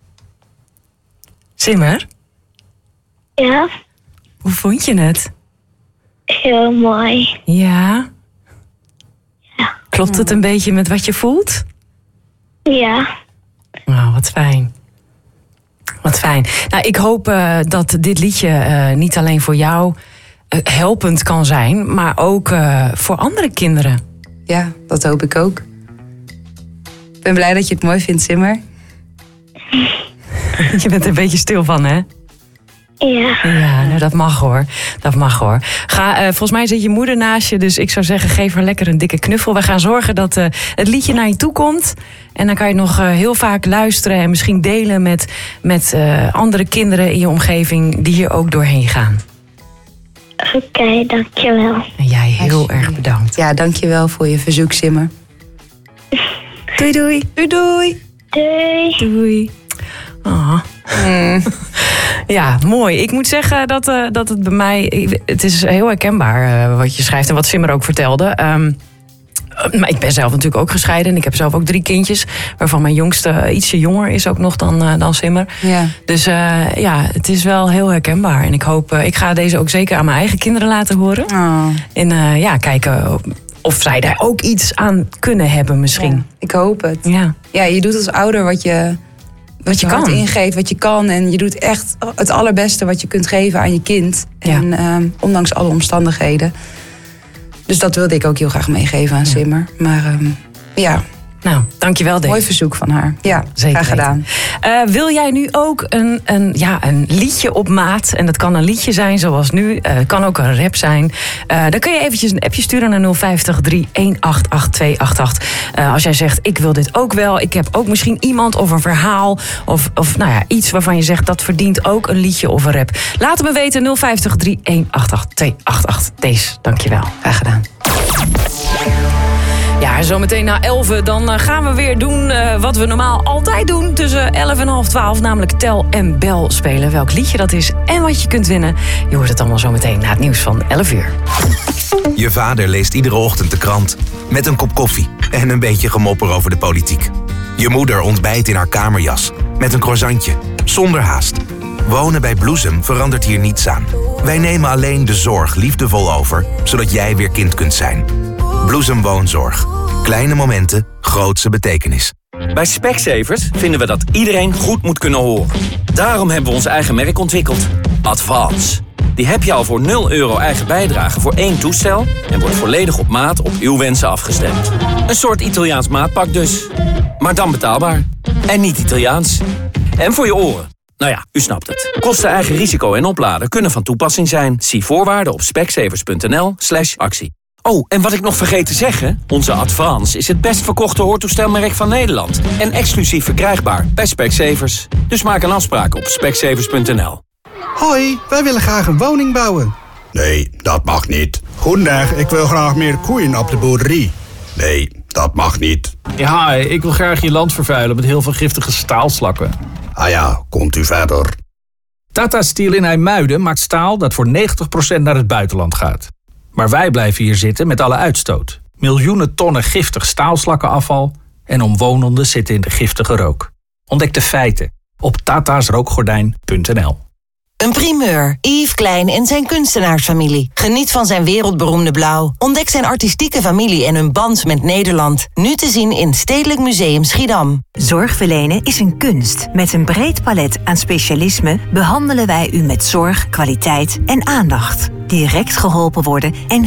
Simmer? Ja, Hoe vond je het? heel mooi. Ja? Klopt het een beetje met wat je voelt? Ja, Nou, wat fijn. Wat fijn. Nou, ik hoop uh, dat dit liedje uh, niet alleen voor jou uh, helpend kan zijn, maar ook uh, voor andere kinderen. Ja, dat hoop ik ook. Ik ben blij dat je het mooi vindt, Simmer. Je bent er een beetje stil van, hè? ja. Ja, nou, dat mag hoor. Dat mag hoor. Ga, uh, volgens mij zit je moeder naast je, dus ik zou zeggen, geef haar lekker een dikke knuffel. We gaan zorgen dat uh, het liedje naar je toe komt. En dan kan je nog uh, heel vaak luisteren en misschien delen met, met uh, andere kinderen in je omgeving die hier ook doorheen gaan. Oké, okay, dankjewel. En jij heel erg bedankt. Ja, dankjewel voor je verzoek, Simmer. Doei, doei. Doei, doei. Doei. Doei. Oh. Mm. Ja, mooi. Ik moet zeggen dat, uh, dat het bij mij... Het is heel herkenbaar uh, wat je schrijft en wat Simmer ook vertelde. Um, maar ik ben zelf natuurlijk ook gescheiden. En ik heb zelf ook drie kindjes. Waarvan mijn jongste uh, ietsje jonger is ook nog dan, uh, dan Simmer. Ja. Dus uh, ja, het is wel heel herkenbaar. En ik hoop... Uh, ik ga deze ook zeker aan mijn eigen kinderen laten horen. Oh. En uh, ja, kijken of zij daar ook iets aan kunnen hebben misschien. Ja, ik hoop het. Ja. Ja, je doet als ouder wat je... Wat je kan. hart ingeeft, wat je kan. En je doet echt het allerbeste wat je kunt geven aan je kind. En ja. um, ondanks alle omstandigheden. Dus dat wilde ik ook heel graag meegeven aan ja. Simmer. Maar um, ja... Nou, dankjewel Dave. Mooi verzoek van haar. Ja, zeker graag gedaan. Uh, wil jij nu ook een, een, ja, een liedje op maat? En dat kan een liedje zijn zoals nu. Het uh, kan ook een rap zijn. Uh, dan kun je eventjes een appje sturen naar nul vijf drie een acht acht twee acht acht. Uh, als jij zegt, ik wil dit ook wel. Ik heb ook misschien iemand of een verhaal. Of, of nou ja, iets waarvan je zegt, dat verdient ook een liedje of een rap. Laat het me weten, nul vijf drie een acht acht twee acht acht. Deze, dankjewel. Graag gedaan. Ja, zometeen na elf, dan gaan we weer doen uh, wat we normaal altijd doen. Tussen elf en half twaalf, namelijk tel en bel spelen. Welk liedje dat is en wat je kunt winnen. Je hoort het allemaal zometeen na het nieuws van elf uur. Je vader leest iedere ochtend de krant. Met een kop koffie en een beetje gemopper over de politiek. Je moeder ontbijt in haar kamerjas. Met een croissantje, zonder haast. Wonen bij Bloesem verandert hier niets aan. Wij nemen alleen de zorg liefdevol over, zodat jij weer kind kunt zijn. Bloesem Woonzorg. Kleine momenten, grootse betekenis. Bij Specsavers vinden we dat iedereen goed moet kunnen horen. Daarom hebben we ons eigen merk ontwikkeld. Advance. Die heb je al voor nul euro eigen bijdrage voor één toestel... en wordt volledig op maat op uw wensen afgestemd. Een soort Italiaans maatpak dus. Maar dan betaalbaar. En niet Italiaans. En voor je oren. Nou ja, u snapt het. Kosten, eigen risico en opladen kunnen van toepassing zijn. Zie voorwaarden op specsavers.nl slash actie. Oh, en wat ik nog vergeet te zeggen... onze Advance is het best verkochte hoortoestelmerk van Nederland... en exclusief verkrijgbaar bij Specsavers. Dus maak een afspraak op specsavers punt n l. Hoi, wij willen graag een woning bouwen. Nee, dat mag niet. Goedendag, ik wil graag meer koeien op de boerderie. Nee, dat mag niet. Ja, ik wil graag je land vervuilen met heel veel giftige staalslakken. Ah ja, komt u verder. Tata Steel in IJmuiden maakt staal dat voor negentig procent naar het buitenland gaat. Maar wij blijven hier zitten met alle uitstoot. Miljoenen tonnen giftig staalslakkenafval... en omwonenden zitten in de giftige rook. Ontdek de feiten op tata's rookgordijn punt n l. Een primeur. Yves Klein en zijn kunstenaarsfamilie. Geniet van zijn wereldberoemde blauw. Ontdek zijn artistieke familie en hun band met Nederland. Nu te zien in Stedelijk Museum Schiedam. Zorg verlenen is een kunst. Met een breed palet aan specialismen behandelen wij u met zorg, kwaliteit en aandacht. Direct geholpen worden en